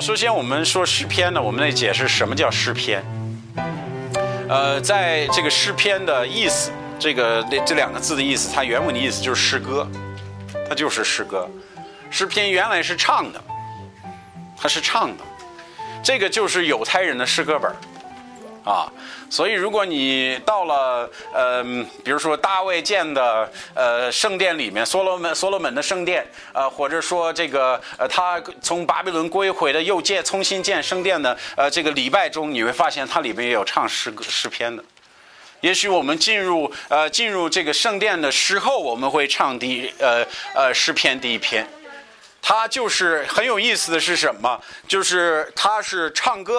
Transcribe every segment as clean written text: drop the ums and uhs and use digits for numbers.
首先我们说诗篇呢，我们得解释什么叫诗篇。在这个诗篇的意思，这两个字的意思，它原文的意思就是诗歌，它就是诗歌。诗篇原来是唱的，它是唱的，这个就是犹太人的诗歌本啊。所以如果你到了比如说大卫建的圣殿里面，所罗门的圣殿，或者说这个他从巴比伦归回的又重新建圣殿的这个礼拜中，你会发现它里面也有唱诗篇的。也许我们进入这个圣殿的时候，我们会唱诗篇第一篇。它就是很有意思的是什么？就是它是唱歌，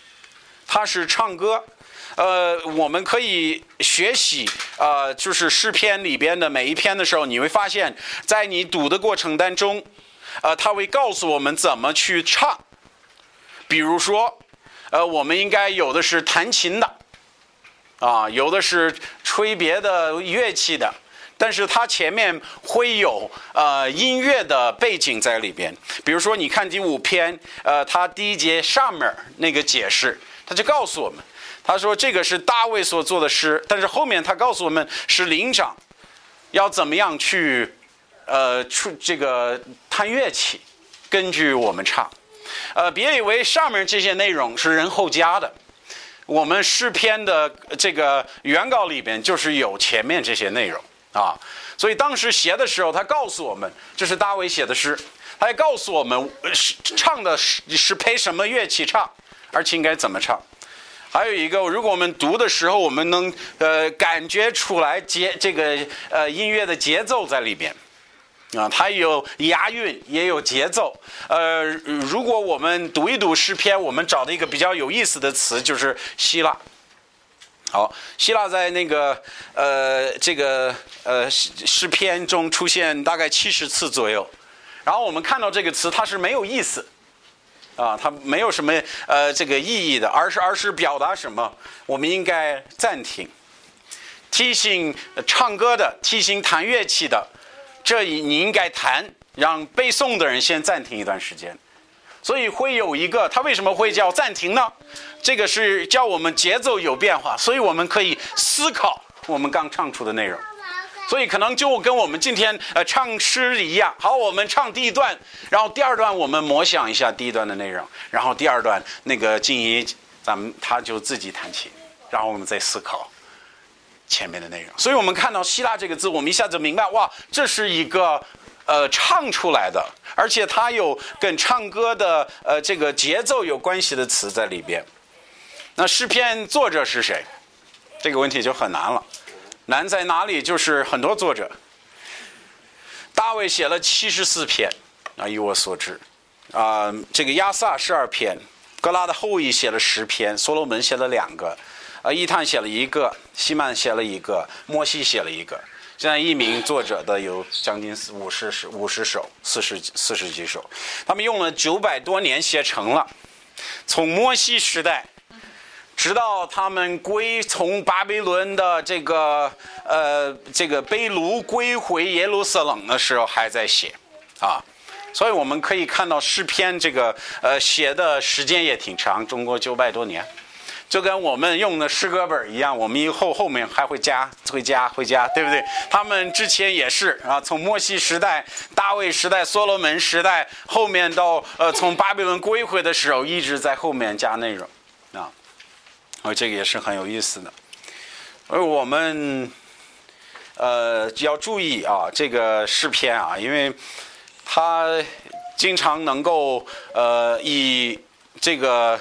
我们可以学习就是诗篇里边的每一篇的时候，你会发现在你读的过程当中，它会告诉我们怎么去唱。比如说我们应该有的是弹琴的有的是吹别的乐器的，但是它前面会有音乐的背景在里边。比如说你看第5篇它第1节上面那个解释，它就告诉我们，他说这个是大卫所做的诗，但是后面他告诉我们是灵长要怎么样去这个弹乐器，根据我们唱。别以为上面这些内容是人后加的，我们诗篇的这个原稿里边就是有前面这些内容所以当时写的时候，他告诉我们这是大卫写的诗，他还告诉我们唱的是配什么乐器唱，而且应该怎么唱。还有一个，如果我们读的时候，我们能感觉出来这个音乐的节奏在里边它有押韵也有节奏。如果我们读一读诗篇，我们找的一个比较有意思的词就是希腊。好，希腊在那个这个诗篇中出现大概70次左右。然后我们看到这个词，它是没有意思它没有什么这个意义的，而是表达什么？我们应该暂停，提醒唱歌的，提醒弹乐器的，这你应该弹，让背诵的人先暂停一段时间。所以会有一个，它为什么会叫暂停呢？这个是叫我们节奏有变化，所以我们可以思考我们刚唱出的内容。所以可能就跟我们今天唱诗一样，好，我们唱第1段，然后第2段我们默想一下第1段的内容，然后第2段那个静怡他就自己弹琴，然后我们再思考前面的内容。所以我们看到希腊这个字，我们一下子明白，哇，这是一个唱出来的，而且它有跟唱歌的这个节奏有关系的词在里边。那诗篇作者是谁？这个问题就很难了。难在哪里？就是很多作者，大卫写了74篇以我所知这个亚萨12篇，格拉的后裔写了10篇，所罗门写了2个伊探写了1个，西曼写了1个，摩西写了1个。现在译名作者的有将近50首，40几首，他们用了900多年写成了。从摩西时代直到他们从巴比伦的这个被掳归回耶路撒冷的时候还在写所以我们可以看到诗篇这个写的时间也挺长，中国900多年，就跟我们用的诗歌本一样，我们以后面还会加，对不对？他们之前也是从摩西时代、大卫时代、所罗门时代，后面到从巴比伦归回的时候，一直在后面加内容这个也是很有意思的。而我们要注意这个诗篇因为它经常能够以这个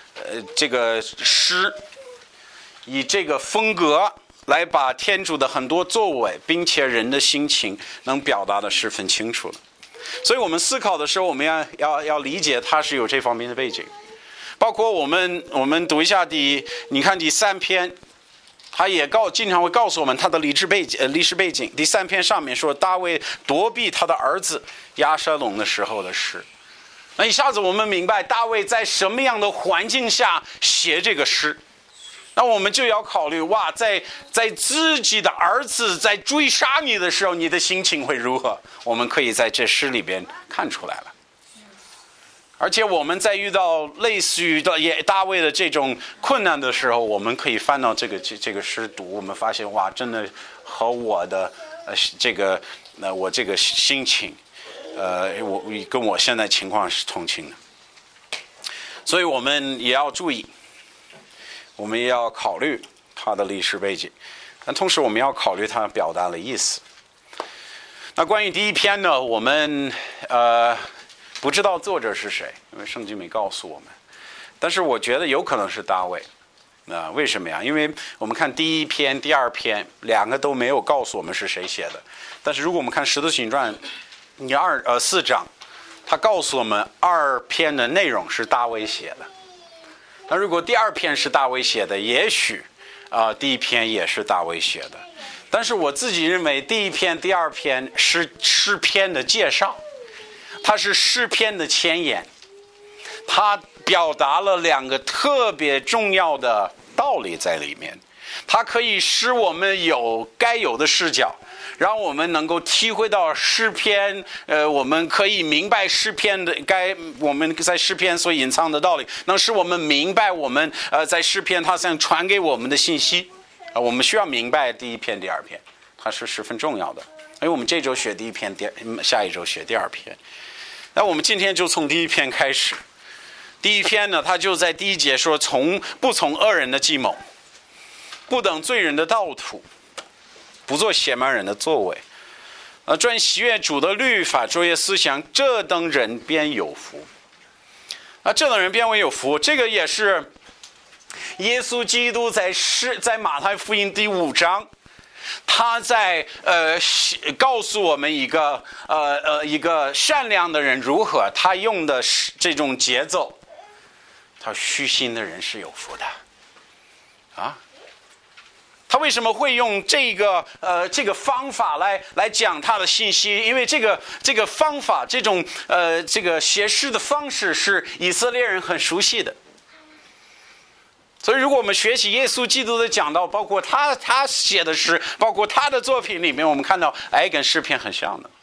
诗，以这个风格来把天主的很多作为并且人的心情能表达的十分清楚了。所以我们思考的时候，我们要理解它是有这方面的背景。包括我们读一下你看第3篇，他也经常会告诉我们他的历史背景。第3篇上面说大卫躲避他的儿子押沙龙的时候的事。那一下子我们明白大卫在什么样的环境下写这个诗。那我们就要考虑，哇，在自己的儿子在追杀你的时候，你的心情会如何？我们可以在这诗里边看出来了。 而且我们在遇到类似于大卫的这种困难的时候，我们可以翻到这个诗读，我们发现哇，真的和我的我这个心情，我跟我现在情况是同情的。所以我们也要注意，我们也要考虑他的历史背景，但同时我们要考虑他表达的意思。那关于第一篇呢，我们不知道作者是谁，因为圣经没告诉我们。但是我觉得有可能是大卫。为什么呀？因为我们看第一篇、第二篇，两个都没有告诉我们是谁写的。但是如果我们看《使徒行传》4章，他告诉我们2篇的内容是大卫写的。那如果第2篇是大卫写的，也许第一篇也是大卫写的。但是我自己认为第一篇、第2篇是诗篇的介绍，它是诗篇的前言，它表达了2个特别重要的道理在里面。它可以使我们有该有的视角，让我们能够体会到诗篇，我们可以明白诗篇的我们在诗篇所隐藏的道理，能使我们明白我们在诗篇它想传给我们的信息。我们需要明白第一篇、第2篇，它是十分重要的。因为我们这周学第一篇，下一周学第2篇。那我们今天就从第一篇开始。第一篇呢，他就在第1节说，不从恶人的计谋，不等罪人的道途，不做亵慢人的作为，专喜悦主的律法，昼夜思想，这等人便有福。这等人便为有福，这个也是耶稣基督在马太福音第5章，他在告诉我们一个善良的人如何，他用的这种节奏，他虚心的人是有福的他为什么会用这个方法来讲他的信息？因为这个方法，这个写诗的方式是以色列人很熟悉的。所以如果我们学习耶稣基督的讲道，包括他写的诗，包括他的作品里面，我们看到跟诗篇很像的。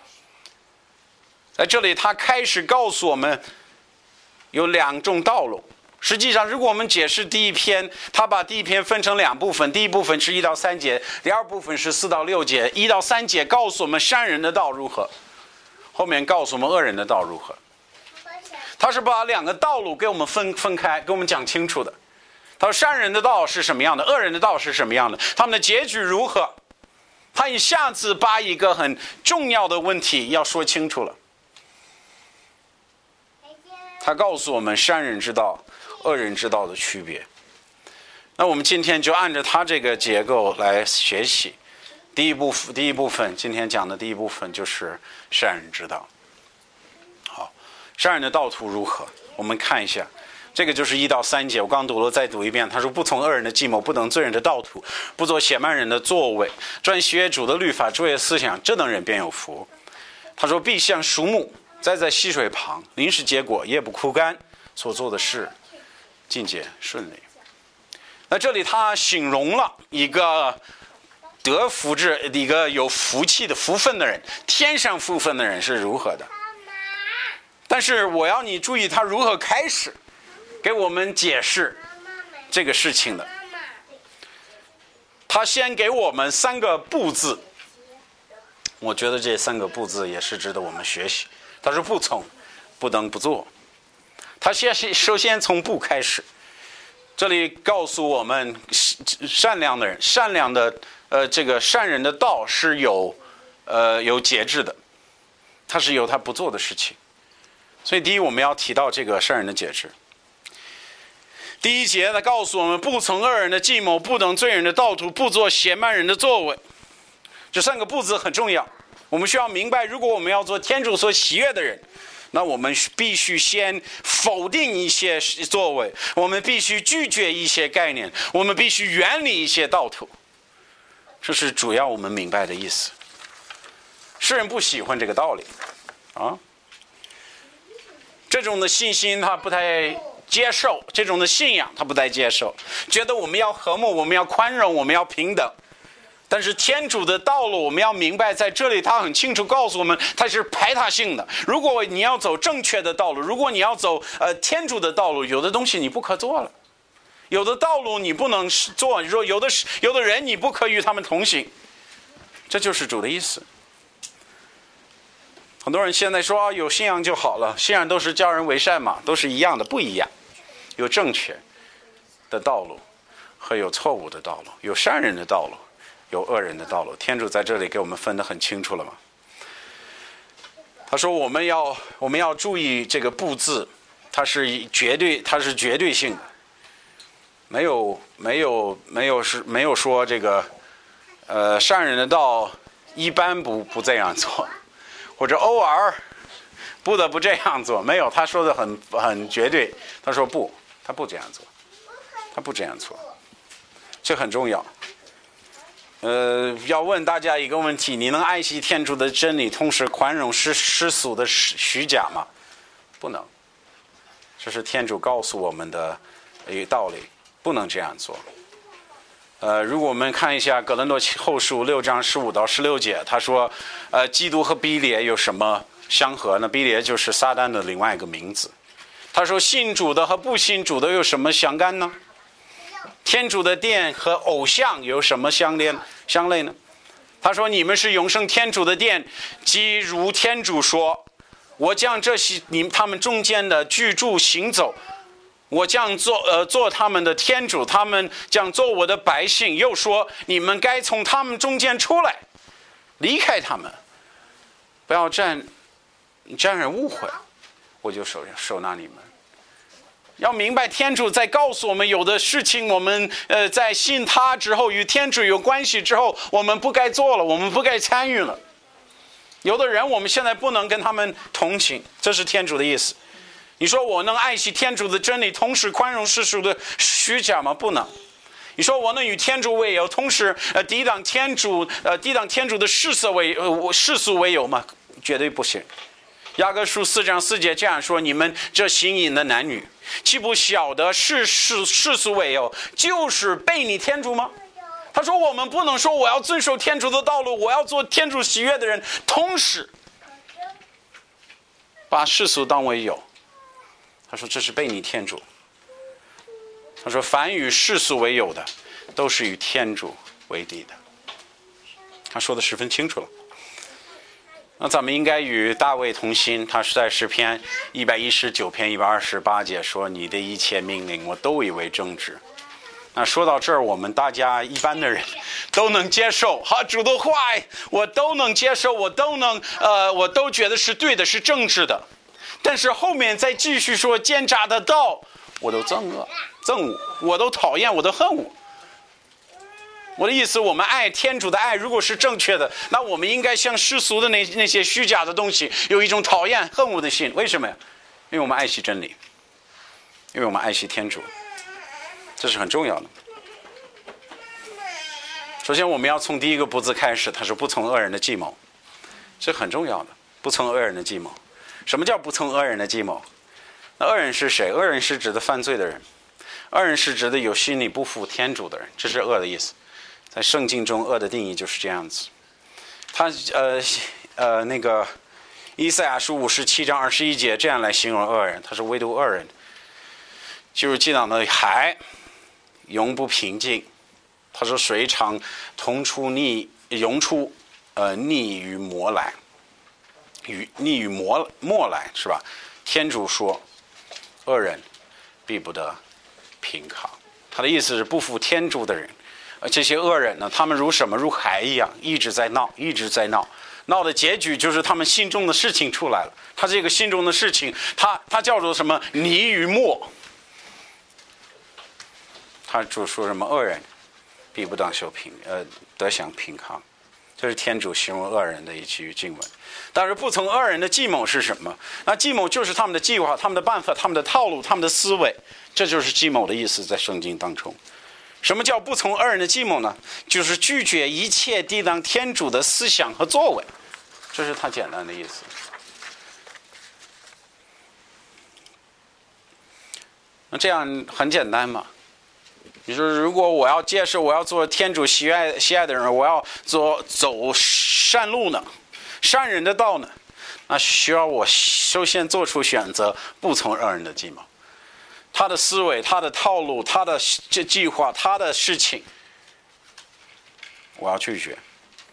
在这里他开始告诉我们有2种道路。实际上如果我们解释第一篇，他把第一篇分成2部分，第一部分是1到3节，第2部分是4到6节。1到3节告诉我们善人的道如何，后面告诉我们恶人的道如何。他是把2个道路给我们分开，给我们讲清楚的。他说善人的道是什么样的，恶人的道是什么样的，他们的结局如何。他一下子把一个很重要的问题要说清楚了。他告诉我们善人之道、恶人之道的区别。那我们今天就按照他这个结构来学习。第一部分，今天讲的第一部分就是善人之道。好，善人的道途如何？我们看一下。这个就是1到3节，我刚读了，再读一遍。他说：不从恶人的计谋，不等罪人的道途，不做亵慢人的作为，专喜悦主的律法，昼夜思想，这等人便有福。他说：必像树木栽在溪水旁，临时结果，叶不枯干，所做的事尽皆顺利。那这里他形容了一个得福之，一个有福气的福分的人，天上福分的人是如何的。但是我要你注意他如何开始给我们解释这个事情的。他先给我们3个不字，我觉得这3个不字也是值得我们学习。他说不从，不等，不做。他首先从不开始，这里告诉我们善良的人，善良的这个善人的道是有节制的，他是有他不做的事情。所以第一，我们要提到这个善人的节制。第1节他告诉我们，不从恶人的计谋，不等罪人的道途，不做亵慢人的作为。这3个不字很重要，我们需要明白，如果我们要做天主所喜悦的人，那我们必须先否定一些作为，我们必须拒绝一些概念，我们必须远离一些道途。这是主要我们明白的意思。世人不喜欢这个道理这种的信心他不太接受，这种的信仰他不太接受，觉得我们要和睦，我们要宽容，我们要平等。 但是天主的道路，我们要明白，在这里他很清楚告诉我们，它是排他性的。如果你要走正确的道路，如果你要走天主的道路，有的东西你不可做了，有的道路你不能做，说有的人你不可与他们同行，这就是主的意思。很多人现在说有信仰就好了，信仰都是教人为善嘛，都是一样的，不一样。有正确的道路和有错误的道路，有善人的道路，有恶人的道路。天主在这里给我们分得很清楚了嘛。他说我们要注意这个不字，它是绝对性的，没有说这个善人的道一般不这样做，或者偶尔不得不这样做，没有，他说的很绝对，他说不，他不这样做，他不这样做，这很重要。要问大家一个问题，你能爱惜天主的真理，同时宽容世俗的虚假吗？不能，这是天主告诉我们的一个道理，不能这样做。如果我们看一下哥林多后书6章15到16节，他说基督和比列有什么相合呢？比列就是撒旦的另外一个名字。他说信主的和不信主的有什么相干呢？天主的殿和偶像有什么相类呢？他说你们是永生天主的殿，即如天主说，我将这些他们中间的居住行走，我将做他们的天主，他们将做我的百姓。又说你们该从他们中间出来，离开他们，不要沾染误会，我就收纳你们。要明白天主在告诉我们，有的事情我们在信他之后，与天主有关系之后，我们不该做了，我们不该参与了。有的人我们现在不能跟他们同情，这是天主的意思。你说我能爱惜天主的真理，同时宽容世俗的虚假吗？不能。你说我能与天主为友，同时抵挡天主的世俗为友吗？绝对不行。雅各书4章4节这样说：你们这行淫的男女，岂不晓得世俗为友，就是背逆天主吗？他说我们不能说我要遵守天主的道路，我要做天主喜悦的人，同时把世俗当为友。他说这是背逆天主。他说凡与世俗为友的，都是与天主为敌的。他说的十分清楚了。那咱们应该与大卫同心，他是在诗篇119篇128节说，你的一切命令我都以为正直。那说到这儿，我们大家一般的人都能接受，主的话我都能接受，我都觉得是对的，是正直的。但是后面再继续说奸诈的道，我都憎恶，我都讨厌，我都恨恶。我的意思，我们爱天主的爱如果是正确的，那我们应该像世俗的那些虚假的东西有一种讨厌恨恶的心。为什么呀？因为我们爱惜真理，因为我们爱惜天主，这是很重要的。首先我们要从第一个不字开始，他说不从恶人的计谋，这很重要的。不从恶人的计谋，什么叫不从恶人的计谋？那恶人是谁？恶人是指的犯罪的人，恶人是指的有心里不服天主的人，这是恶的意思。在圣经中，恶的定义就是这样子。他那个以赛亚书57章21节这样来形容恶人，他说唯独恶人就是激荡的海，永不平静。他说水常涌出逆于魔来，逆于魔来，是吧？天主说恶人必不得平康。他的意思是不服天主的人，这些恶人呢，他们如什么？如海一样，一直在闹，闹的结局就是他们心中的事情出来了。他这个心中的事情，他叫做什么？泥与墨。他就说什么恶人必不当得享平康。这是天主形容恶人的一句经文。但是不从恶人的计谋是什么？那计谋就是他们的计划、他们的办法、他们的套路、他们的思维，这就是计谋的意思，在圣经当中。什么叫不从恶人的计谋呢？就是拒绝一切抵挡天主的思想和作为，这是他简单的意思。那这样很简单嘛？ 你说，如果我要接受，我要做天主喜爱的人，我要走善路呢，善人的道呢，那需要我首先做出选择，不从恶人的计谋，他的思维，他的套路，他的计划，他的事情，我要拒绝。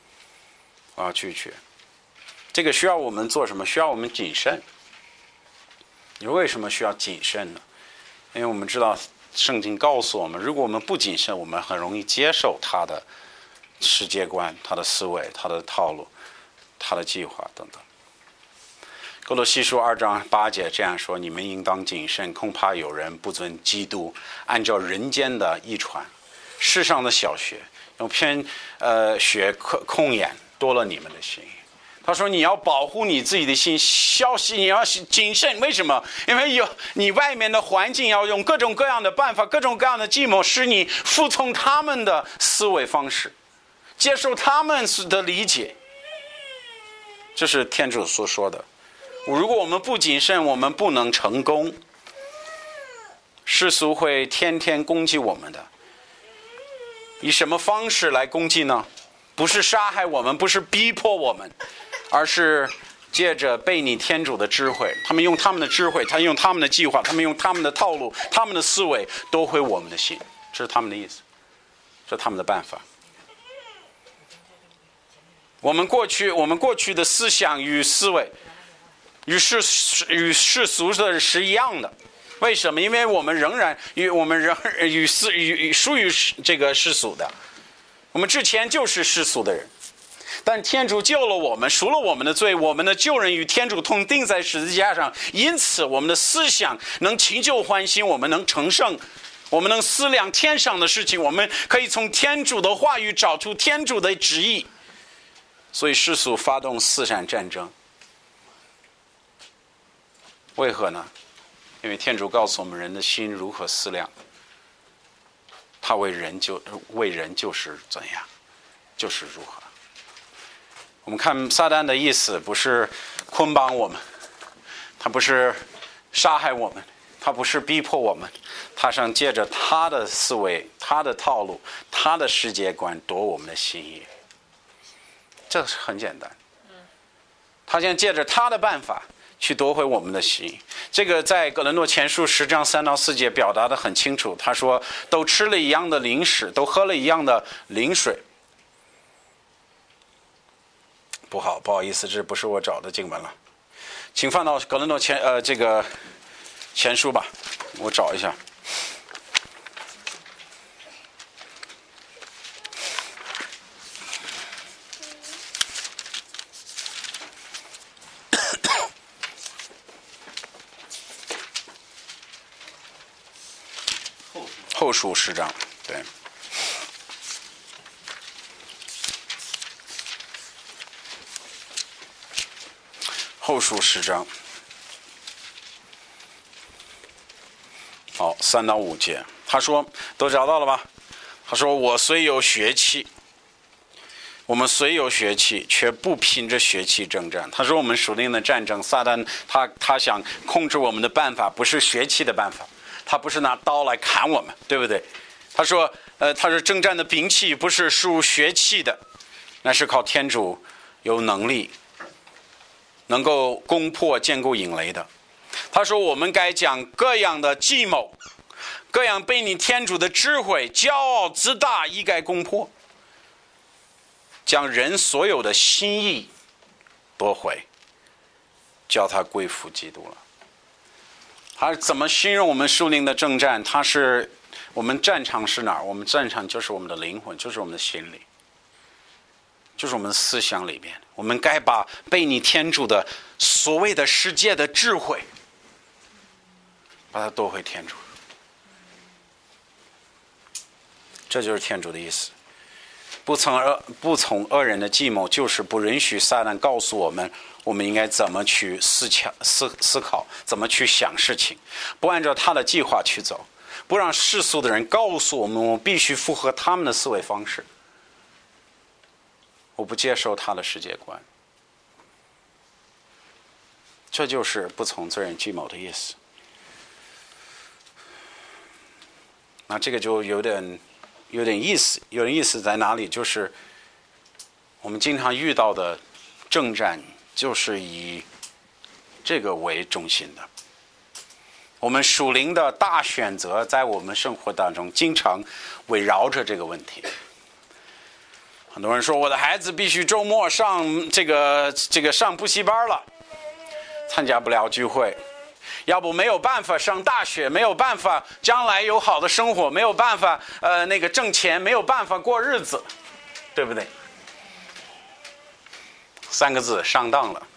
这个需要我们做什么？需要我们谨慎。你为什么需要谨慎呢？因为我们知道圣经告诉我们，如果我们不谨慎，我们很容易接受他的世界观、他的思维、他的套路、他的计划等等。哥罗西书2章8节这样说：你们应当谨慎，恐怕有人不尊基督，按照人间的遗传，世上的小学用偏学控眼，多了你们的心。他说你要保护你自己的心，你要谨慎。为什么？因为有你外面的环境要用各种各样的办法，各种各样的计谋，使你服从他们的思维方式，接受他们的理解。这是天主所说的。如果我们不谨慎，我们不能成功。世俗会天天攻击我们的。以什么方式来攻击呢？不是杀害我们，不是逼迫我们，而是借着悖逆天主的智慧。他们用他们的智慧，他们用他们的计划，他们用他们的套路，他们的思维夺回我们的心。这是他们的意思，这是他们的办法。我们过去的思想与思维与世俗的是一样的。为什么？因为我们仍然属于这个世俗的，我们之前就是世俗的人。但天主救了我们，赎了我们的罪，我们的救人与天主同钉在十字架上，因此我们的思想能祈求欢心，我们能成圣，我们能思量天上的事情，我们可以从天主的话语找出天主的旨意。所以世俗发动4场战争，为何呢？因为天主告诉我们人的心如何思量，他为人就是怎样，就是如何。我们看撒旦的意思不是捆绑我们，他不是杀害我们，他不是逼迫我们，他想借着他的思维、他的套路、他的世界观夺我们的心意。这是很简单，他想借着他的办法去夺回我们的心。这个在哥林多前书10章3到4节表达得很清楚。他说都吃了一样的零食，都喝了一样的灵水。不好意思，这不是我找的经文了，请放到哥林多前书吧，我找一下。后书10章，对。后书10章，好，3到5节，他说都找到了吧？他说我虽有血气，我们虽有血气，却不凭着血气征战。他说我们属灵的战争，撒旦他想控制我们的办法不是血气的办法，他不是拿刀来砍我们，对不对？他说征战的兵器不是属血气的，那是靠天主有能力能够攻破坚固营垒的。他说我们该将各样的计谋，各样悖逆天主的智慧，骄傲自大一概攻破，将人所有的心意夺回，叫他归服基督了。他怎么形容我们属灵的征战？我们战场是哪儿？我们战场就是我们的灵魂，就是我们的心里，就是我们的思想里边。我们该把悖逆天主的所谓的世界的智慧，把它夺回天主。这就是天主的意思。不从恶人的计谋，就是不允许撒旦告诉我们应该怎么去思考，怎么去想事情，不按照他的计划去走，不让世俗的人告诉我们必须符合他们的思维方式。我不接受他的世界观，这就是不从罪人计谋的意思。 那这个就有点意思，有点意思在哪里？就是我们经常遇到的征战，就是以这个为中心的。我们属灵的大选择，在我们生活当中，经常围绕着这个问题。很多人说，我的孩子必须周末上这个上补习班了，参加不了聚会。要不没有办法上大学，没有办法将来有好的生活，没有办法挣钱，没有办法过日子，对不对？3个字，上当了。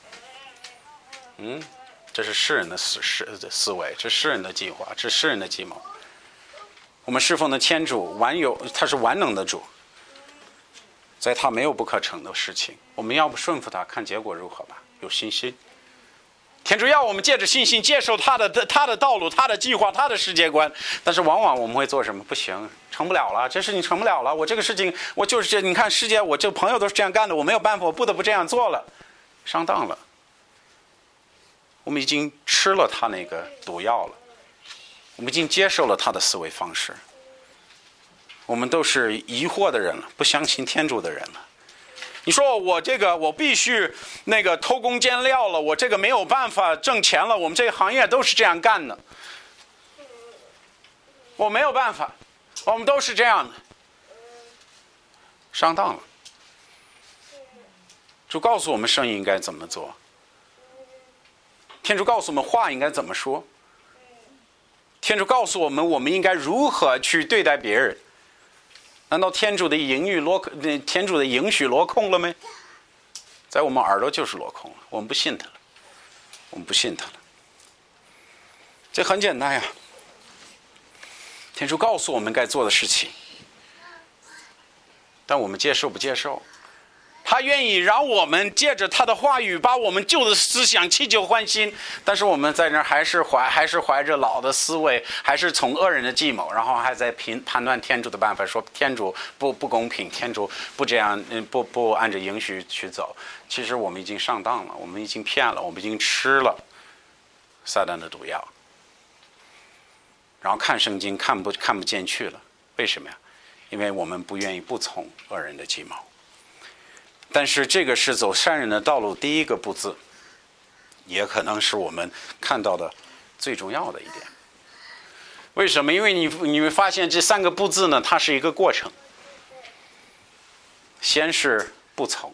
这是世人的思维，这是世人的计划，这是世人的计谋。我们侍奉的天主他是完能的主，在他没有不可成的事情。我们要不顺服他，看结果如何吧，有信心。天主要我们借着信心接受他的道路，他的计划，他的世界观。但是往往我们会做什么？不行，成不了了，这事情成不了了。我这个事情，我就是这，你看世界，我这朋友都是这样干的，我没有办法，我不得不这样做了，上当了。我们已经吃了他那个毒药了，我们已经接受了他的思维方式。我们都是疑惑的人了，不相信天主的人了。你说我必须偷工减料了，我这个没有办法挣钱了，我们这个行业都是这样干的，我没有办法，我们都是这样的，上当了。主告诉我们生意应该怎么做，天主告诉我们话应该怎么说，天主告诉我们应该如何去对待别人。难道天主的应许落空了没？在我们耳朵就是落空了，我们不信他了，我们不信他了。这很简单呀，天主告诉我们该做的事情，但我们接受不接受？他愿意让我们借着他的话语把我们旧的思想弃旧换新，但是我们在那儿还是怀着老的思维，还是从恶人的计谋，然后还在判断天主的办法，说天主不公平，天主不这样，不按着应许去走。其实我们已经上当了，我们已经骗了，我们已经吃了撒旦的毒药，然后看圣经看不进去了。为什么呀？因为我们不愿意不从恶人的计谋。但是这个是走善人的道路第一个不字，也可能是我们看到的最重要的一点。为什么？因为你会发现这3个不字呢，它是一个过程。先是不从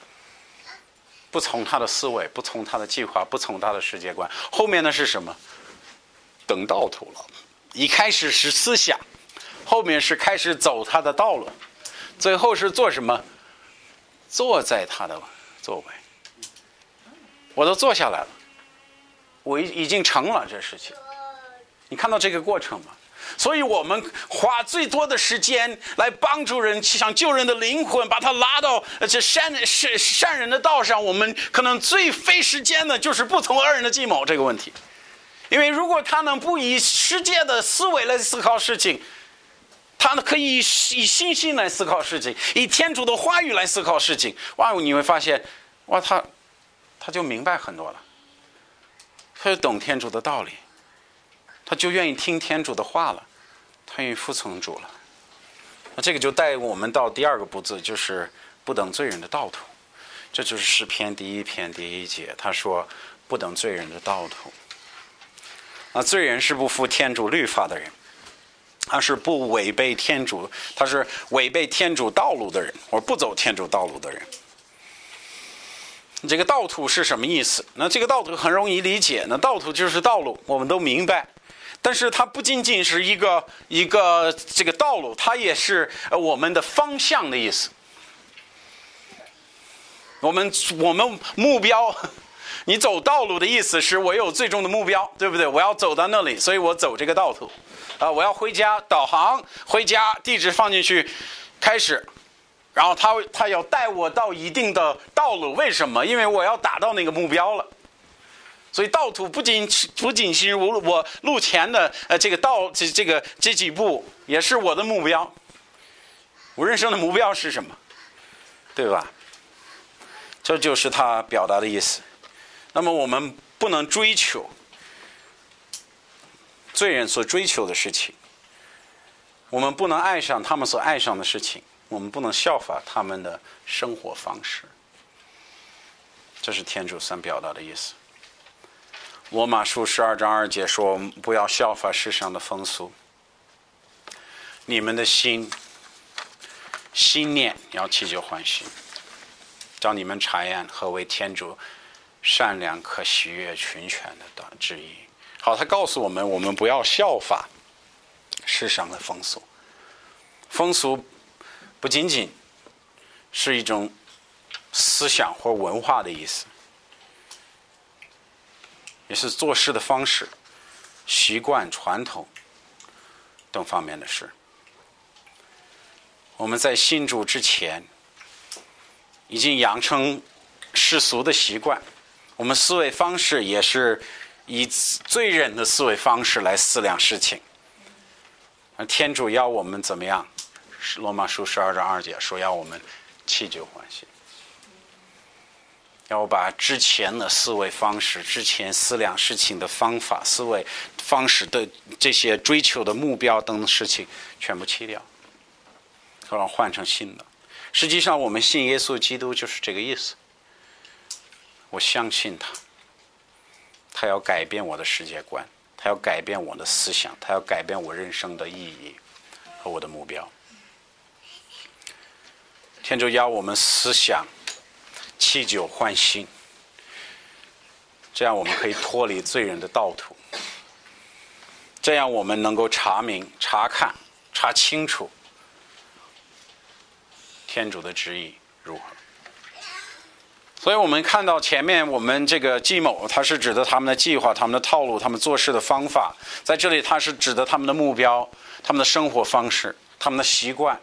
他的思维，不从他的计划，不从他的世界观。后面呢是什么？等道途了。一开始是思想，后面是开始走他的道路，最后是做什么？坐在他的座位，我都坐下来了，我已经成了这事情。你看到这个过程吗？所以我们花最多的时间来帮助人，想救人的灵魂，把他拉到这善人的道上。我们可能最费时间的就是不从恶人的计谋这个问题，因为如果他能不以世界的思维来思考事情，他可以以信心来思考事情，以天主的话语来思考事情。哇，你会发现，哇，他就明白很多了，他就懂天主的道理，他就愿意听天主的话了，他愿意服从主了。那这个就带我们到第2个不字，就是不等罪人的道途。这就是诗篇第1篇第1节，他说不等罪人的道途。那罪人是不服天主律法的人，他是不违背天主，他是违背天主道路的人，或不走天主道路的人。这个道途是什么意思？那这个道途很容易理解，那道途就是道路，我们都明白。但是它不仅仅是一个这个道路，它也是我们的方向的意思。我们目标，你走道路的意思是我有最终的目标，对不对？我要走到那里，所以我走这个道途。我要回家，导航回家，地址放进去，开始，然后他要带我到一定的道路。为什么？因为我要达到那个目标了。所以道途不仅是我路前的这几步，也是我的目标。我人生的目标是什么？对吧？这就是他表达的意思。那么我们不能追求罪人所追求的事情， 我们不能爱上他们所爱上的事情，我们不能效法他们的生活方式。这是天主想表达的意思。罗马书12章2节说，我们不要效法世上的风俗，你们的心念要祈求欢喜，叫你们查验何为天主善良可喜悦纯全的旨意。好，他告诉我们，我们不要效法世上的风俗。风俗不仅仅是一种思想或文化的意思，也是做事的方式、习惯、传统等方面的事。我们在信主之前已经养成世俗的习惯，我们思维方式也是以罪人的思维方式来思量事情。而天主要我们怎么样？罗马书12章2节说要我们祈求欢喜，要把之前的思维方式、之前思量事情的方法、思维方式的这些追求的目标等等事情全部弃掉，然后换成新的。实际上我们信耶稣基督就是这个意思。我相信他要改变我的世界观，他要改变我的思想，他要改变我人生的意义和我的目标。天主要我们思想祈求欢心，这样我们可以脱离罪人的道途，这样我们能够查明、查看、查清楚天主的旨意如何。所以我们看到前面我们这个计谋，它是指的他们的计划、他们的套路、他们做事的方法，在这里它是指的他们的目标、他们的生活方式、他们的习惯。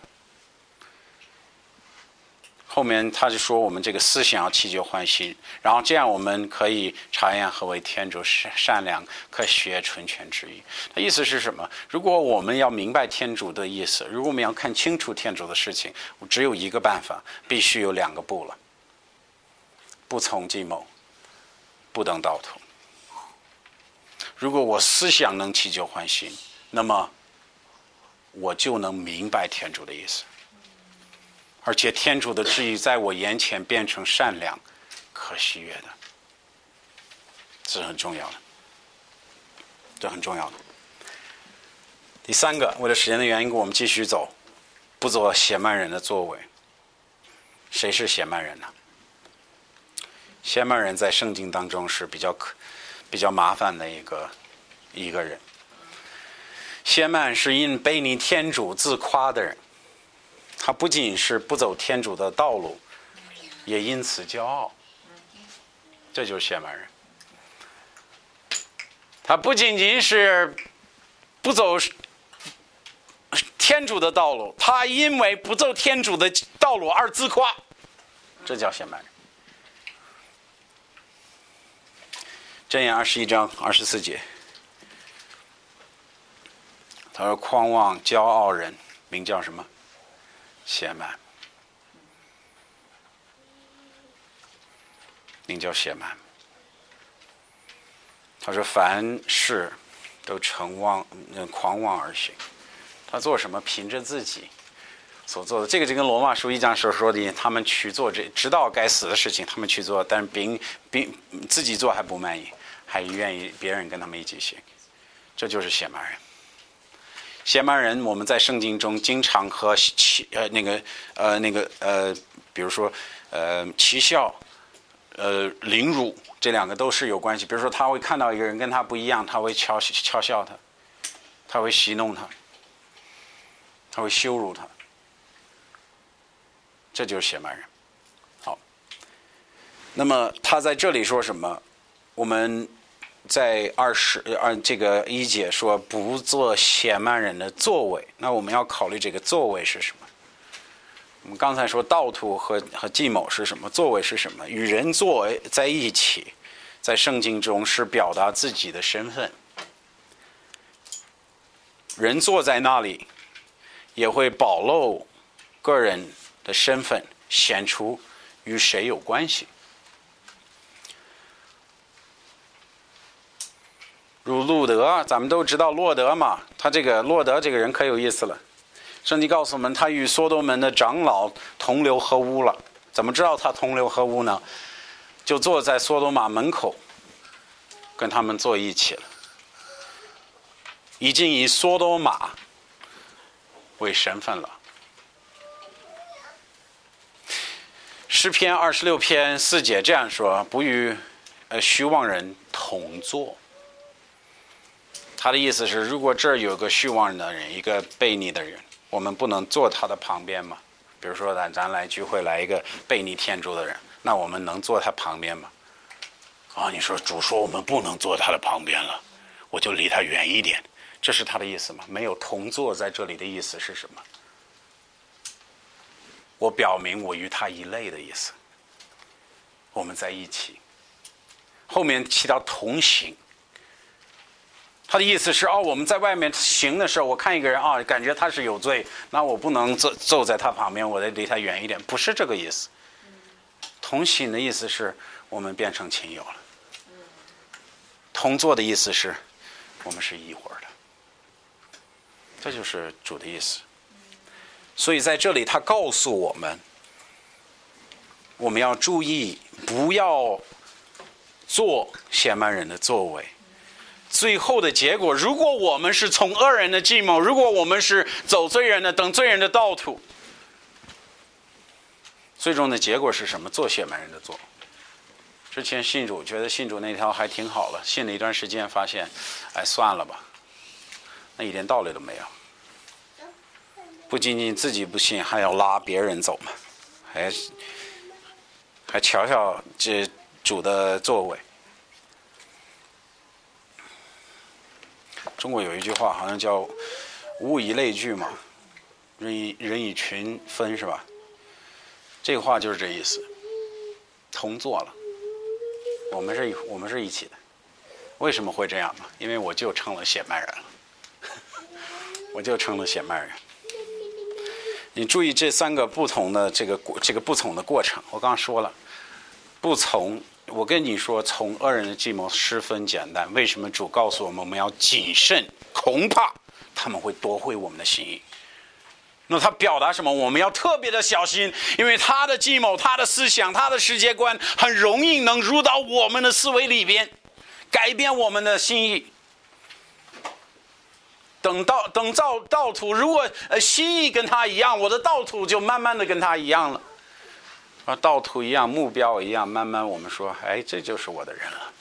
后面他就说我们这个思想要祈求欢喜，然后这样我们可以查验何为天主善良可学纯全之意。他意思是什么？如果我们要明白天主的意思，如果我们要看清楚天主的事情，只有一个办法，必须有2个步了：不从计谋，不等道途。如果我思想能祈求欢喜，那么我就能明白天主的意思，而且天主的旨意在我眼前变成善良可喜悦的。这是很重要的，这很重要的。第3个，为了时间的原因，我们继续走，不做邪慢人的作为。谁是邪慢人呢？邪慢人在圣经当中是比较麻烦的一个人。邪慢是因背逆天主自夸的人，他不仅是不走天主的道路，也因此骄傲。这就是邪慢人。他不仅仅是不走天主的道路，他因为不走天主的道路而自夸，这叫邪慢人。箴言21章24节，他说狂妄骄傲人名叫什么？邪慢，名叫邪慢。他说凡事都狂妄而行。他做什么？凭着自己所做的。这个就跟罗马书1章所说的，他们去做知道该死的事情，他们去做，但是自己做还不满意，还愿意别人跟他们一起行。这就是邪慢人。邪慢人，我们在圣经中经常和比如说奇笑、凌辱这2个都是有关系。比如说他会看到一个人跟他不一样，他会嘲笑他，他会戏弄他，他会羞辱他，这就是邪慢人。好，那么他在这里说什么？我们在这个1节说不做邪慢人的作为，那我们要考虑这个作为是什么？我们刚才说道途和计谋是什么？作为是什么？与人作为在一起，在圣经中是表达自己的身份。人坐在那里，也会暴露个人的身份，显出与谁有关系。如路德，咱们都知道洛德嘛，他这个洛德这个人可有意思了。 圣经告诉我们，他与所多门的长老同流合污了。怎么知道他同流合污呢？就坐在所多玛门口，跟他们坐一起了，已经以所多玛为身份了。诗篇26篇4节这样说：不与虚妄人同坐。他的意思是，如果这儿有个虚妄的人，一个悖逆的人，我们不能坐他的旁边吗？比如说咱来聚会来一个悖逆天主的人，那我们能坐他旁边吗？你说主说我们不能坐他的旁边了，我就离他远一点，这是他的意思吗？没有同坐在这里的意思是什么？我表明我与他一类的意思，我们在一起。后面提到同行，他的意思是我们在外面行的时候，我看一个人感觉他是有罪，那我不能坐在他旁边，我得离他远一点，不是这个意思。同行的意思是我们变成亲友了，同坐的意思是我们是一伙的，这就是主的意思。所以在这里他告诉我们，我们要注意不要坐显慢人的座位。最后的结果，如果我们是从恶人的计谋，如果我们是走罪人的等罪人的道途，最终的结果是什么？做显慢人的座。之前信主觉得信主那条还挺好了，信了一段时间发现算了吧，那一点道理都没有。不仅仅自己不信，还要拉别人走嘛，还瞧瞧这主的座位。中国有一句话好像叫物以类聚嘛，人以群分，是吧？这个话就是这意思，同坐了，我们是一起的。为什么会这样呢？因为我就成了显慢人了我就成了显慢人。你注意这三个不同的这个不从的过程。我刚刚说了，不从，我跟你说，从恶人的计谋十分简单。为什么主告诉我们我们要谨慎？恐怕他们会夺回我们的心意。那他表达什么？我们要特别的小心，因为他的计谋、他的思想、他的世界观很容易能入到我们的思维里边，改变我们的心意。等道途，如果心意跟他一样，我的道途就慢慢的跟他一样了。而道途一样，目标一样，慢慢我们说，这就是我的人了，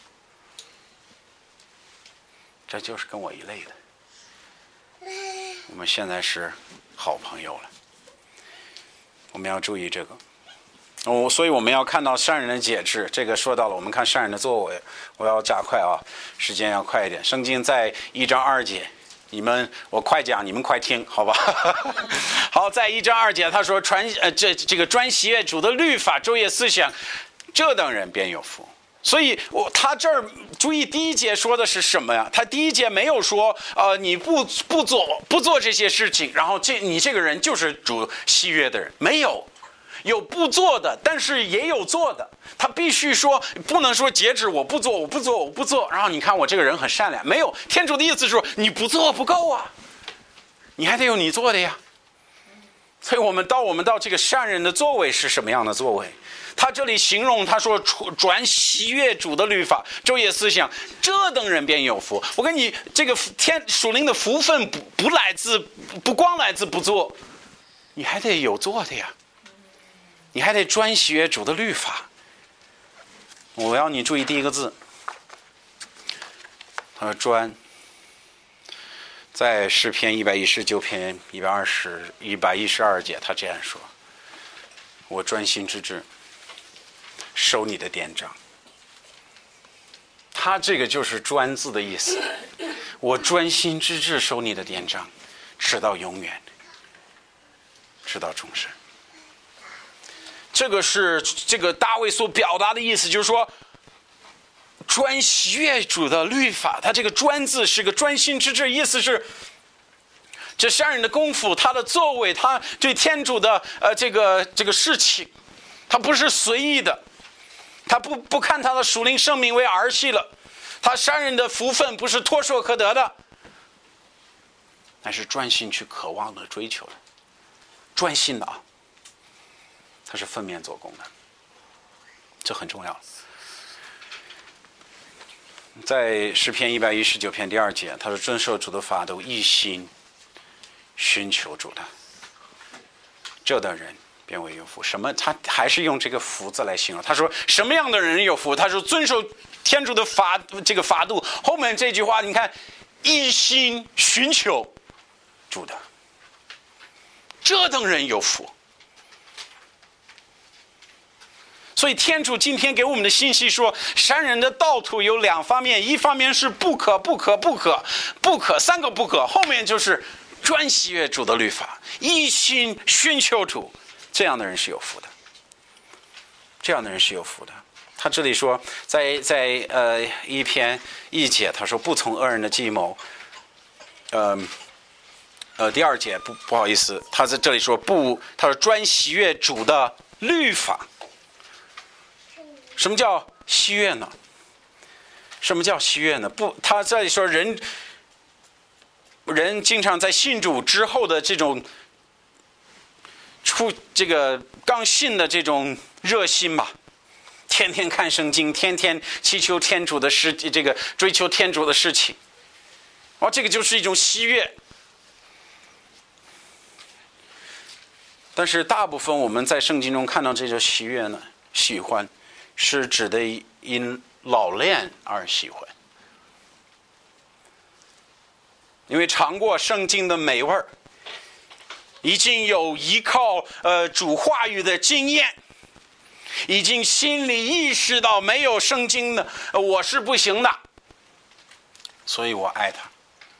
这就是跟我一类的。我们现在是好朋友了，我们要注意这个。所以我们要看到善人的节制，这个说到了。我们看善人的作为，我要加快时间要快一点。圣经在1章2节。我快讲，你们快听，好吧？好，在1章2节，他说这个专喜悦主的律法，昼夜思想，这等人便有福。所以他这儿注意第1节说的是什么呀？他第1节没有说你不做这些事情，然后你这个人就是主喜悦的人，没有。有不做的，但是也有做的。他必须说，不能说截止我不做，然后你看我这个人很善良。没有，天主的意思是说，你不做不够啊，你还得有你做的呀。所以我们到这个善人的作为是什么样的作为？他这里形容，他说转喜悦主的律法，昼夜思想，这等人便有福。我跟你这个属灵的福分不光来自不做，你还得有做的呀。你还得专喜悦主的律法。我要你注意第一个字，他说专。在诗篇119篇112节，他这样说：我专心致志守你的典章。他这个就是专字的意思，我专心致志守你的典章，直到永远，直到终身。这个是这个大卫所表达的意思，就是说专喜悦主的律法。他这个专字是个专心致志，意思是这善人的功夫，他的作为，他对天主的这个事情，他不是随意的，他不看他的属灵生命为儿戏了，他善人的福分不是唾手可得的，乃是专心去渴望的追求的。 专心的啊，它是分面做工的，这很重要。在诗篇119篇第2节，他说遵守主的法度，一心寻求主的，这等人便为有福。什么？他还是用这个福字来形容。他说什么样的人有福？他说遵守天主的这个法度。后面这句话你看，一心寻求主的，这等人有福。所以天主今天给我们的信息说，善人的道途有2方面，一方面是不可，3个不可，后面就是专喜悦主的律法，一心寻求主，这样的人是有福的。这样的人是有福的。他这里说，在1篇1节，他说不从恶人的计谋。第2节不好意思，他在这里说不，他说专喜悦主的律法。什么叫喜悦呢？什么叫喜悦呢？不，他这里说人经常在信主之后的这种这个刚信的这种热心吧，天天看圣经，天天祈求天主的事，这个追求天主的事情，这个就是一种喜悦。但是大部分我们在圣经中看到这种喜悦呢，喜欢是指的因老练而喜欢，因为尝过圣经的美味，已经有依靠主话语的经验，已经心里意识到没有圣经的我是不行的，所以我爱他，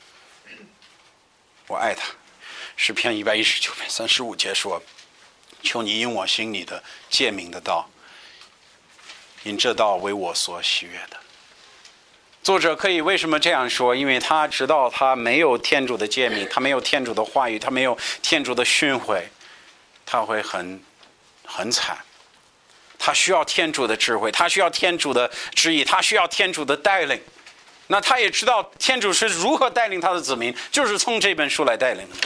我爱他。诗篇119篇35节说，求你因我心里的诫命的道，因这道为我所喜悦的。作者可以为什么这样说？因为他知道他没有天主的诫命，他没有天主的话语，他没有天主的训诲，他会很惨。他需要天主的智慧，他需要天主的旨意，他需要天主的带领。那他也知道天主是如何带领他的子民，就是从这本书来带领的。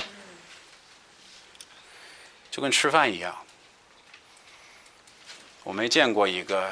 就跟吃饭一样，我没见过一个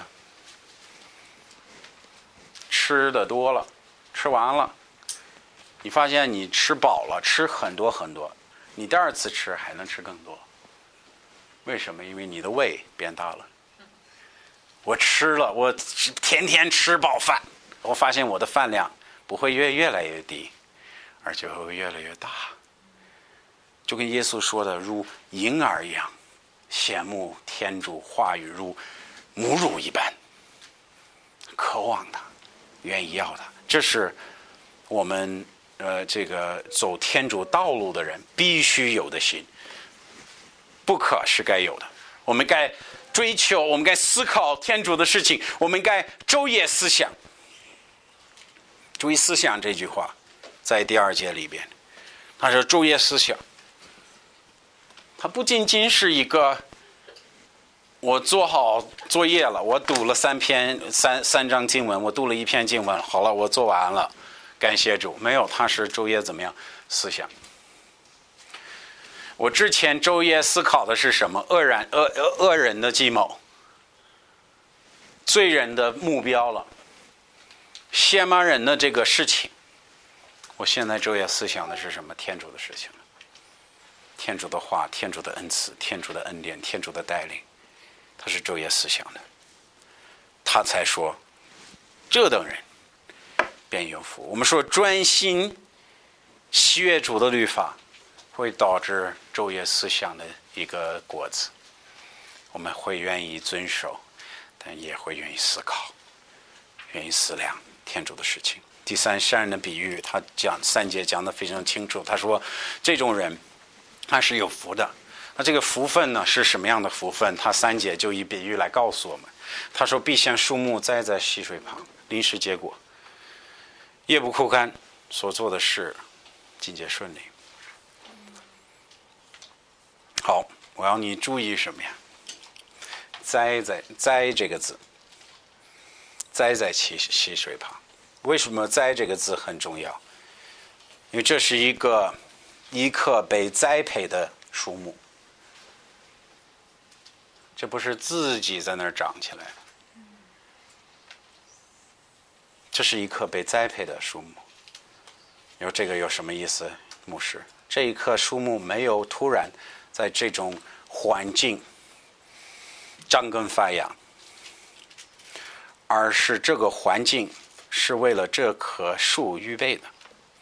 吃的多了，吃完了，你发现你吃饱了，吃很多很多，你第2次吃还能吃更多。为什么？因为你的胃变大了。我吃了，我天天吃饱饭，我发现我的饭量不会越来越低，而且会越来越大。就跟耶稣说的，如婴儿一样，羡慕天主话语，如母乳一般，渴望的，愿意要的。这是我们这个走天主道路的人必须有的心，不可是该有的。我们该追求，我们该思考天主的事情，我们该昼夜思想。注意思想这句话在第2节里边，他说昼夜思想，它不仅仅是一个我做好作业了，我读了三章经文，我读了1篇经文，好了，我做完了，感谢主。没有，它是昼夜怎么样思想。我之前昼夜思考的是什么？恶人的计谋，罪人的目标了，亵慢人的这个事情。我现在昼夜思想的是什么？天主的事情，天主的话，天主的恩赐，天主的恩典，天主的带领，他是昼夜思想的。他才说这等人便有福。我们说专心喜悦主的律法会导致昼夜思想的一个果子，我们会愿意遵守，但也会愿意思考，愿意思量天主的事情。第3，善人的比喻，他讲3节讲得非常清楚。他说这种人他是有福的。那这个福分呢是什么样的福分？他3节就以比喻来告诉我们。他说必像树木栽在溪水旁，临时结果，叶不枯干，所做的事尽皆顺利。好，我要你注意什么呀？栽这个字，栽在溪水旁。为什么栽这个字很重要？因为这是一棵被栽培的树木， 这不是自己在那儿长起来的，这是一棵被栽培的树木。你说这个有什么意思，牧师？这一棵树木没有突然在这种环境长根发芽，而是这个环境是为了这棵树预备的。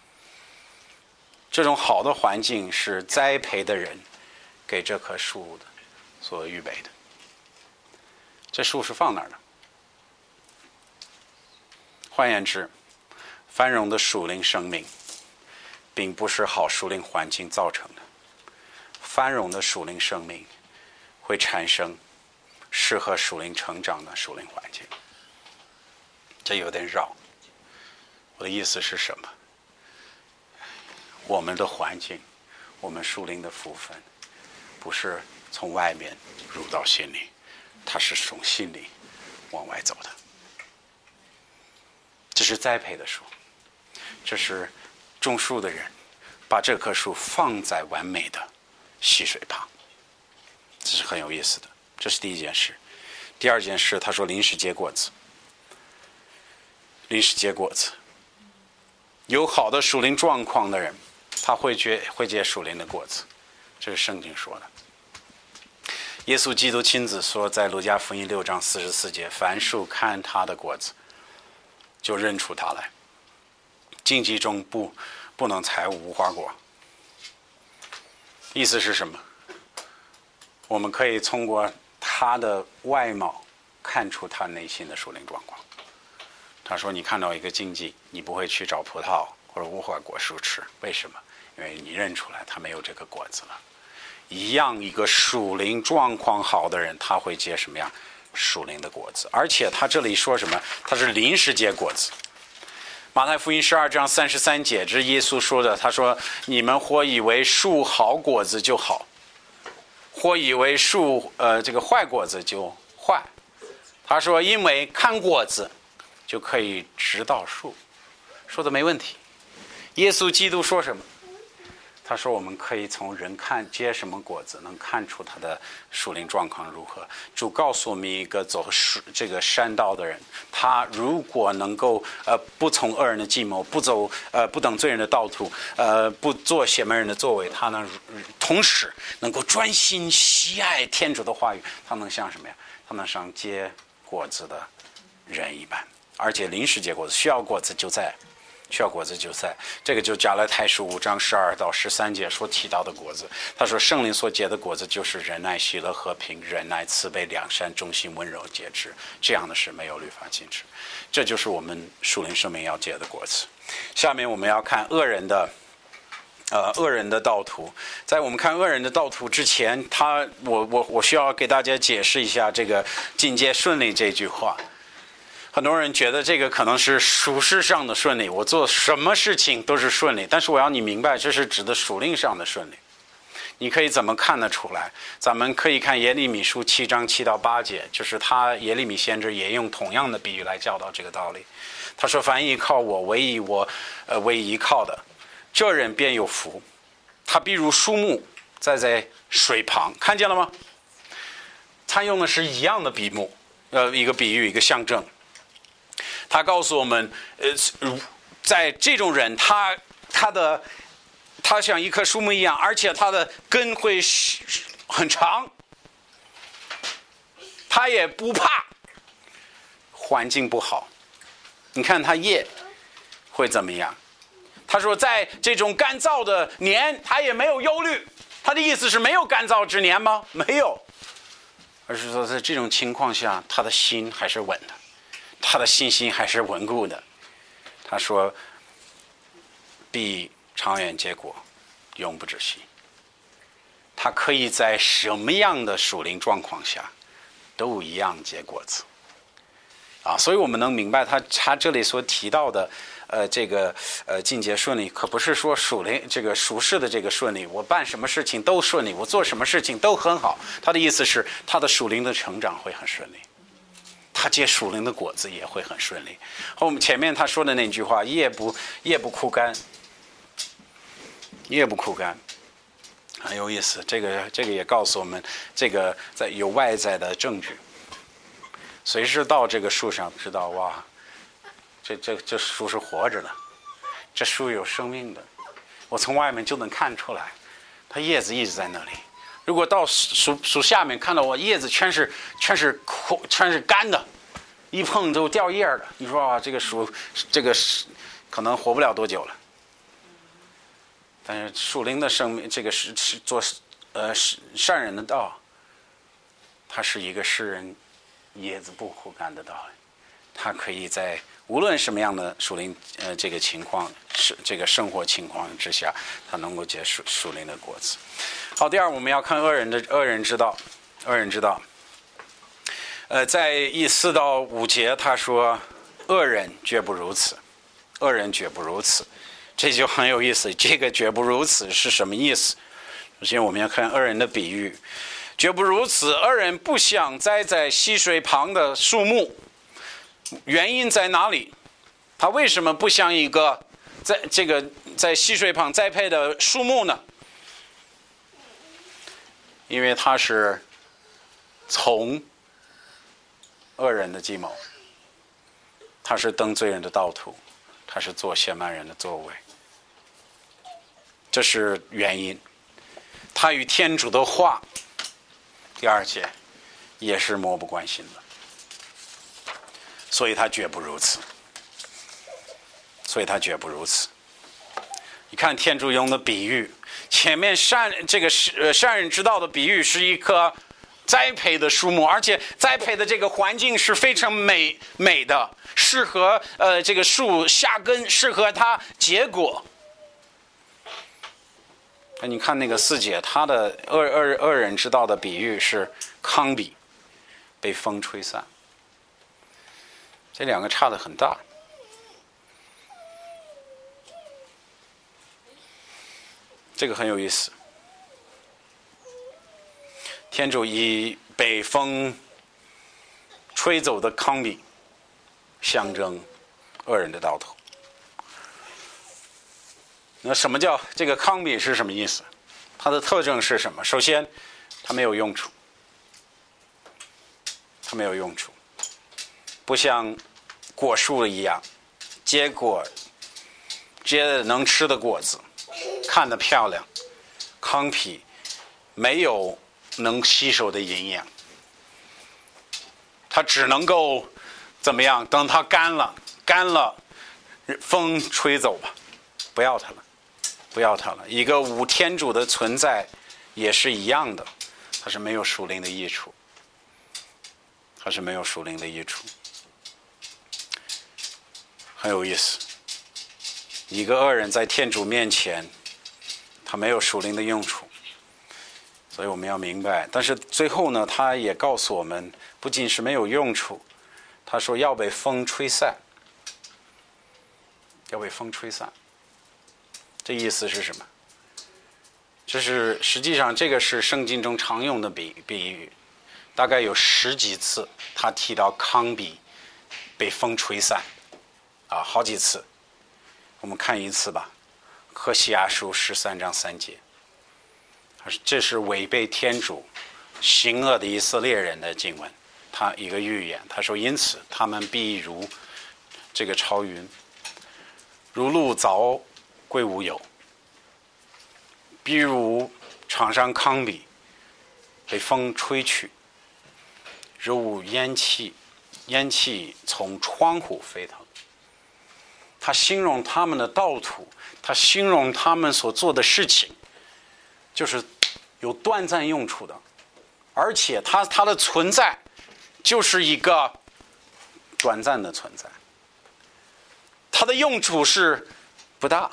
这种好的环境是栽培的人给这棵树的所预备的。这树是放哪儿的？换言之，繁荣的属灵生命并不是好属灵环境造成的。繁荣的属灵生命会产生适合属灵成长的属灵环境。这有点绕，我的意思是什么？我们的环境，我们属灵的福分，不是从外面入到心里，它是从心里往外走的。这是栽培的树，这是种树的人把这棵树放在完美的溪水旁，这是很有意思的。这是第一件事。第二件事，他说临时结果子。临时结果子，有好的属灵状况的人，他会结属灵的果子，这是圣经说的。耶稣基督亲自说，在路加福音6章44节，凡树看他的果子，就认出他来。荆棘中不能采无花果。意思是什么？我们可以通过他的外貌看出他内心的属灵状况。他说你看到一个荆棘，你不会去找葡萄或者无花果树吃，为什么？因为你认出来他没有这个果子了。一样，一个属灵状况好的人，他会结什么样属灵的果子？而且他这里说什么？他是临时结果子。马太福音12章33节，这是耶稣说的。他说：“你们或以为树好果子就好，或以为树这个坏果子就坏。”他说：“因为看果子就可以知道树。”说的没问题。耶稣基督说什么？他说我们可以从人结什么果子，能看出他的属灵状况如何。主告诉我们一个走这个山道的人，他如果能够不从恶人的计谋，不等罪人的道途，不做邪门人的作为，他能同时能够专心喜爱天主的话语，他能像什么呀？他能像结果子的人一般。而且临时结果子，需要果子就在。需要果子就在，这个就加拉太书5章12到13节所提到的果子。他说圣灵所结的果子就是仁爱、喜乐、和平、忍耐、慈悲、良善、忠心、温柔、节制，这样的事没有律法禁止。这就是我们属灵生命要结的果子。下面我们要看恶人的道途。在我们看恶人的道途之前，我需要给大家解释一下这个进阶顺利这句话。很多人觉得这个可能是属世上的顺利，我做什么事情都是顺利，但是我要你明白，这是指的属灵上的顺利。你可以怎么看得出来？咱们可以看耶利米书7章7到8节，就是耶利米先知也用同样的比喻来教导这个道理。他说：“凡依靠我，唯以我为依靠的，这人便有福。他必如树木在水旁。”看见了吗？他用的是一样的笔目，一个比喻，一个象征。他告诉我们，在这种人，他像一棵树木一样，而且他的根会很长，他也不怕环境不好。你看他叶会怎么样？他说，在这种干燥的年，他也没有忧虑。他的意思是没有干燥之年吗？没有，而是说在这种情况下，他的心还是稳的。他的信心还是稳固的。他说必长远结果，永不止息。他可以在什么样的属灵状况下都一样结果子所以我们能明白他这里所提到的这个进阶顺利，可不是说属世的这个顺利，我办什么事情都顺利，我做什么事情都很好。他的意思是他的属灵的成长会很顺利，他结属灵的果子也会很顺利。后面前面他说的那句话，叶不枯干，叶不枯干。 很有意思。这个也告诉我们，这个有外在的证据。随时到这个树上，知道哇，这树是活着的，这树有生命的，我从外面就能看出来，它叶子一直在那里。如果到树下面看到我叶子全是干的，一碰都掉叶了，你说啊，这个树可能活不了多久了。但是树林的生命，这个是做善人的道，它是一个诗人叶子不枯干的道理。它可以在无论什么样的树林这个情况这个生活情况之下，它能够结树林的果子。好，第二我们要看恶人之道。在4到5节他说恶人绝不如此，恶人绝不如此，这就很有意思。这个绝不如此是什么意思？首先我们要看恶人的比喻。绝不如此，恶人不像栽在溪水旁的树木。原因在哪里？他为什么不像一个在溪水旁栽培的树木呢？因为他是从恶人的计谋，他是登罪人的道途，他是做亵慢人的作为，这是原因。他与天主的话，第2节也是漠不关心的，所以他绝不如此。你看天主用的比喻，前面善人之道的比喻是一棵栽培的树木，而且栽培的这个环境是非常美的，适合这个树下根，适合它结果。你看那个4节，他的恶人之道的比喻是糠秕被风吹散，这两个差得很大。这个很有意思。天主以北风吹走的糠秕象征恶人的道途。那什么叫这个糠秕是什么意思？它的特征是什么？首先，它没有用处，不像果树一样结能吃的果子，看得漂亮。糠秕没有能吸收的营养，它只能够怎么样？等它干了，风吹走吧，不要它了。一个无天主的存在也是一样的，它是没有属灵的益处，很有意思。一个恶人在天主面前，他没有属灵的用处，所以我们要明白。但是最后呢，他也告诉我们，不仅是没有用处，他说要被风吹散。这意思是什么？实际上这个是圣经中常用的比喻，大概有10几次他提到糠秕被风吹散，好几次。我们看一次吧，何西阿书13章3节，这是违背天主行恶的以色列人的经文，他一个预言，他说因此他们必如这个朝云，如露早归无有，比如场上糠秕被风吹去，如烟气从窗户飞腾。他形容他们的道途，他形容他们所做的事情，就是有短暂用处的，而且他的存在就是一个短暂的存在，它的用处是不大。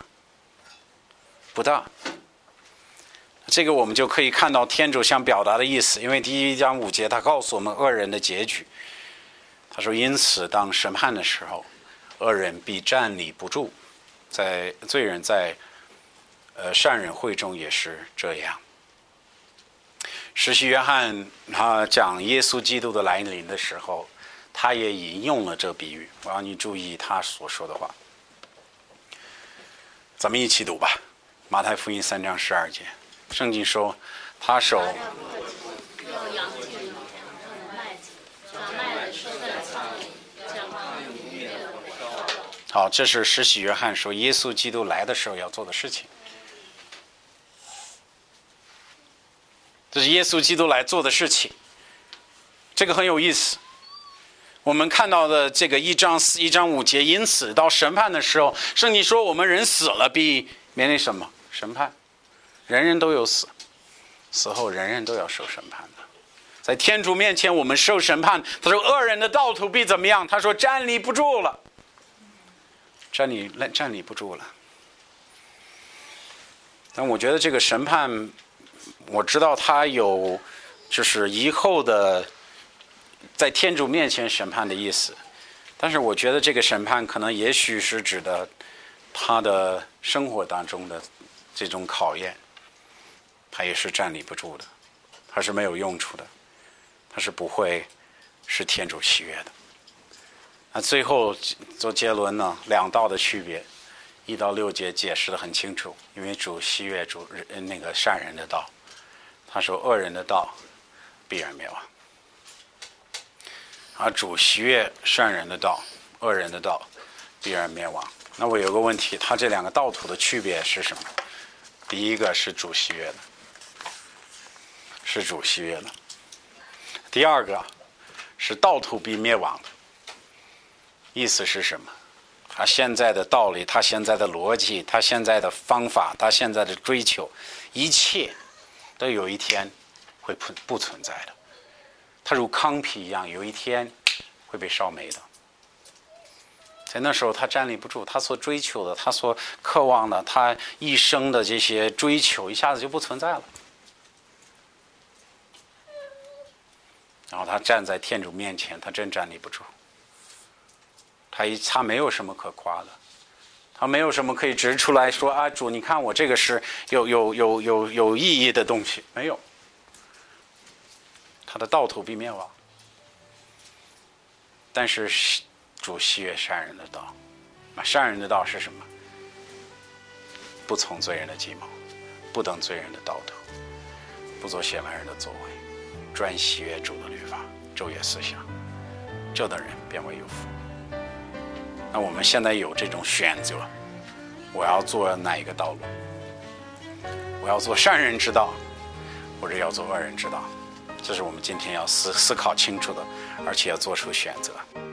这个我们就可以看到天主想表达的意思，因为第1章5节他告诉我们恶人的结局，他说因此当审判的时候，恶人必站立不住，在罪人在善人会中也是这样。施洗约翰他讲耶稣基督的来临的时候，他也引用了这比喻，我让你注意他所说的话。咱们一起读吧，马太福音3章12节， 圣经说他手要扬进麦子，把麦子收在仓里，将糠灭了火。 好，这是施洗约翰说耶稣基督来的时候要做的事情。这是耶稣基督来做的事情，这个很有意思。我们看到的这个1章5节，因此到审判的时候，圣经说我们人死了必面临什么审判？人人都有死，死后人人都要受审判的。在天主面前我们受审判。他说恶人的道途必怎么样？他说站立不住了，站立不住了。但我觉得这个审判，我知道他有就是以后的在天主面前审判的意思，但是我觉得这个审判可能也许是指的他的生活当中的这种考验，他也是站立不住的，他是没有用处的，他是不会是天主喜悦的。那最后做结论呢，2道的区别，1到6节解释得很清楚，因为主喜悦主那个善人的道，他说恶人的道必然灭亡，而主喜悦善人的道，恶人的道必然灭亡。那我有个问题，他这2个道途的区别是什么？第一个是主喜悦的，是主喜悦的。第二个是道途必灭亡的。意思是什么？他现在的道理，他现在的逻辑，他现在的方法，他现在的追求，一切都有一天会不存在的。他如糠皮一样，有一天会被烧没的。在那时候他站立不住，他所追求的，他所渴望的，他一生的这些追求一下子就不存在了。然后他站在天主面前，他真站立不住。他没有什么可夸的，他没有什么可以指出来说啊，主，你看我这个是有意义的东西，没有。他的道途必灭亡。但是主喜悦善人的道，善人的道是什么？不从罪人的计谋，不等罪人的道途，不做亵慢人的作为，专喜悦主的律法，昼夜思想，这等人便为有福。那我们现在有这种选择，我要做哪一个道路？我要做善人之道，或者要做恶人之道？这是我们今天要思考清楚的，而且要做出选择。